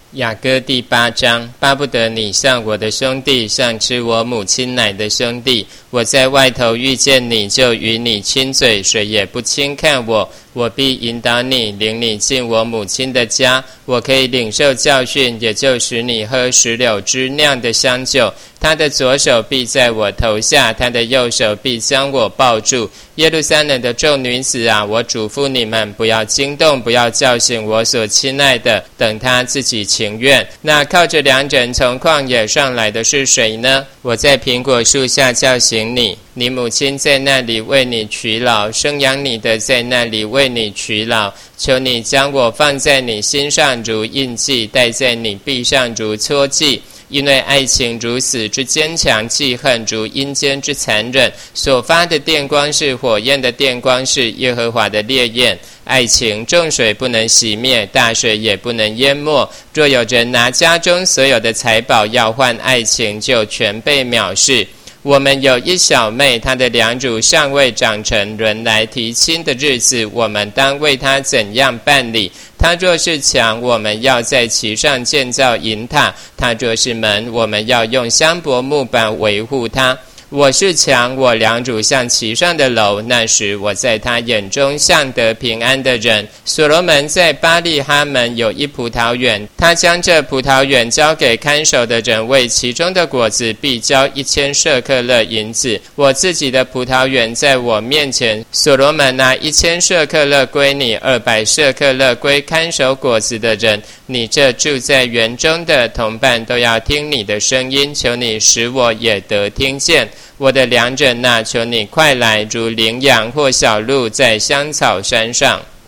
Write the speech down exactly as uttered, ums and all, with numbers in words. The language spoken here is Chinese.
雅歌第八章，巴不得你像我的兄弟，像吃我母亲奶的兄弟。我在外头遇见你，就与你亲嘴，谁也不轻看我。我必引导你，领你进我母亲的家。我可以领受教训，也就使你喝石榴汁酿的香酒。他的左手必在我头下，他的右手必将我抱住。耶路撒冷的众女子啊，我嘱咐你们，不要惊动，不要叫醒我所亲爱的，等他自己情愿。那靠着两枕从旷野上来的是谁呢？我在苹果树下叫醒你，你母亲在那里为你劬劳，生养你的在那里为你劬劳。求你将我放在你心上如印记，戴在你臂上如戳记。因为爱情如死之坚强，记恨如阴间之残忍。所发的电光是火焰的电光，是耶和华的烈焰。爱情众水不能熄灭，大水也不能淹没。若有人拿家中所有的财宝要换爱情，就全被藐视。我们有一小妹，她的两乳尚未长成，轮来提亲的日子，我们当为她怎样办理？她若是墙，我们要在其上建造银塔；她若是门，我们要用香柏木板维护她。我是墙，我两乳像其上的楼，那时我在他眼中像得平安的人。所罗门在巴利哈门有一葡萄园，他将这葡萄园交给看守的人，为其中的果子必交一千舍客勒银子。我自己的葡萄园在我面前，所罗门拿一千舍客勒归你，二百舍客勒归看守果子的人。你这住在园中的同伴都要听你的声音，求你使我也得听见。我的良人啊，求你快来，如羚羊或小鹿在香草山上。